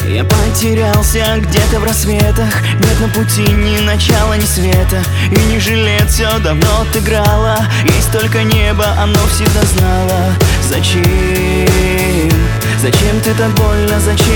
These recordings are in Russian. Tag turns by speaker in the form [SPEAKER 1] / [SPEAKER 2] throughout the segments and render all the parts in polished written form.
[SPEAKER 1] Я потерялся где-то в рассветах, нет на пути ни начала, ни света. И не жалеть, все давно отыграло. Есть только небо, оно всегда знало. Зачем? Зачем ты так больно, зачем?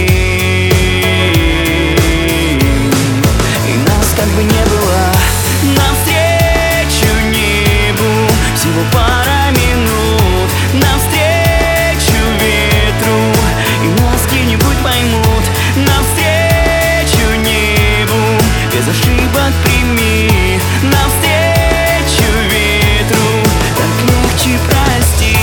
[SPEAKER 1] И нас как бы не было. Навстречу небу всего пара минут. Навстречу ветру, и нас где-нибудь поймут. Навстречу небу, без ошибок прими. Навстречу ветру, так легче прости.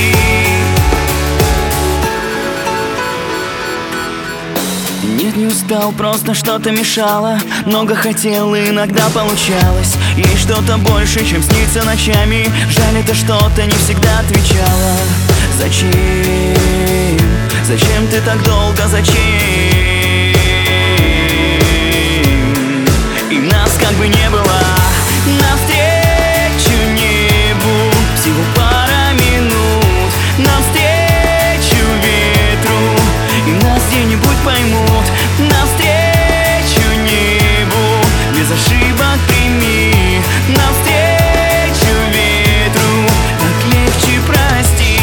[SPEAKER 1] Нет, не устал, просто что-то мешало. Много хотел, иногда получалось. Есть что-то больше, чем снится ночами. Жаль, это что-то не всегда отвечало. Зачем? Зачем ты так долго, зачем? И нас как бы не было. Навстречу небу всего пара минут. Навстречу ветру, и нас где-нибудь поймут. Навстречу небу, без ошибок прими. Навстречу ветру, так легче прости.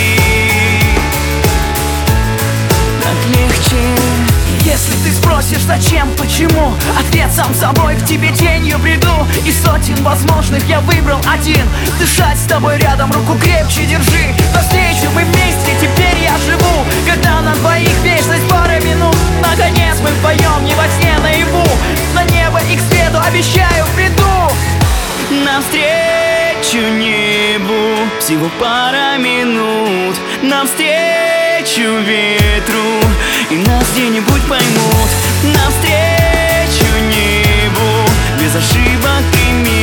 [SPEAKER 1] Так легче.
[SPEAKER 2] Если ты спросишь, зачем, почему, ответ сам собой: к тебе тенью приду. Из сотен возможных я выбрал один. Дышать с тобой рядом, руку крепче держи. Навстречу мы вместе, теперь я живу. Когда на двоих вечность пара минут. Наконец мы вдвоем, не во сне, наяву. На небо и к свету, обещаю, приду.
[SPEAKER 1] Навстречу небу всего пара минут. Навстречу ветру, и нас где-нибудь поймут. Навстречу небу, без ошибок прими.